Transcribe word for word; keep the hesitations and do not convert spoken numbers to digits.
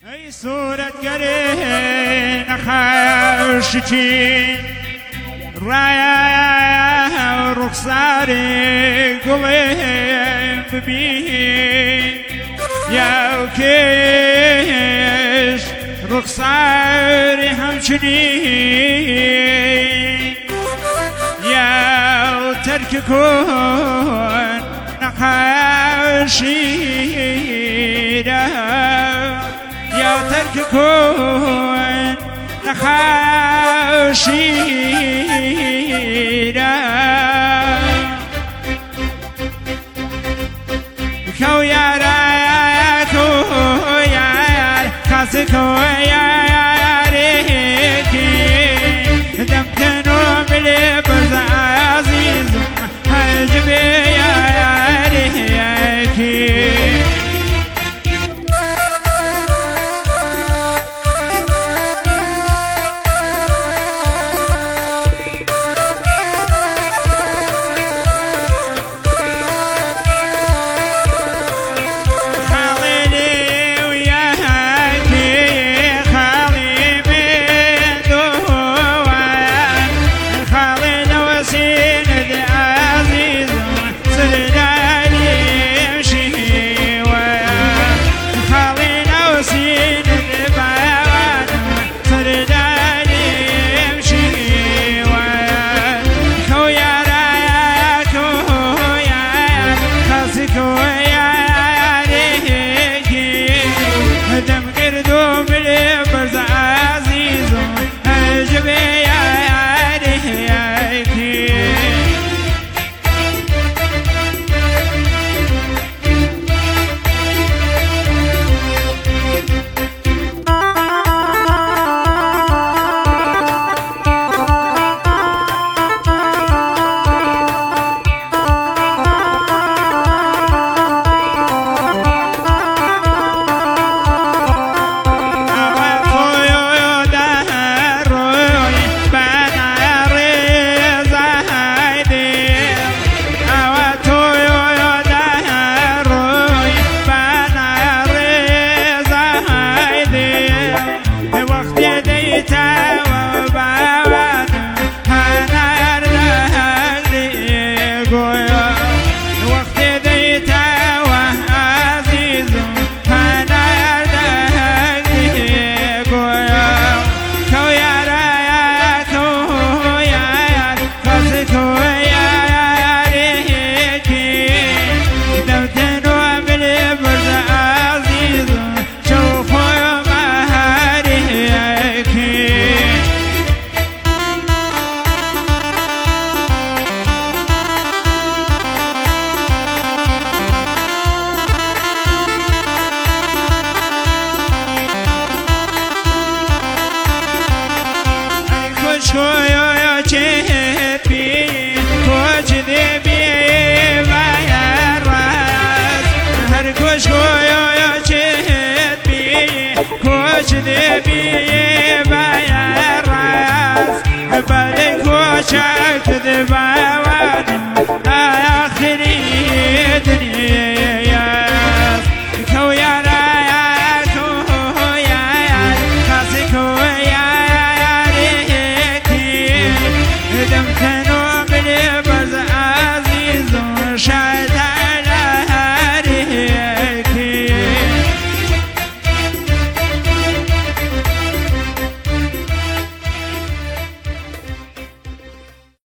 ای صورتگری نخشتی رایا رخساری گلیم ببین یا کش رخساری همچنین یا ترک کن نخشیده یا ترک کن نخشیده کو یارا کو یار خاص کو یاری کی دم کنو بلی برز عزیز حجب یاری کی Koya çepi, koç debi vayaraz. Her koç koya çepi, koç debi.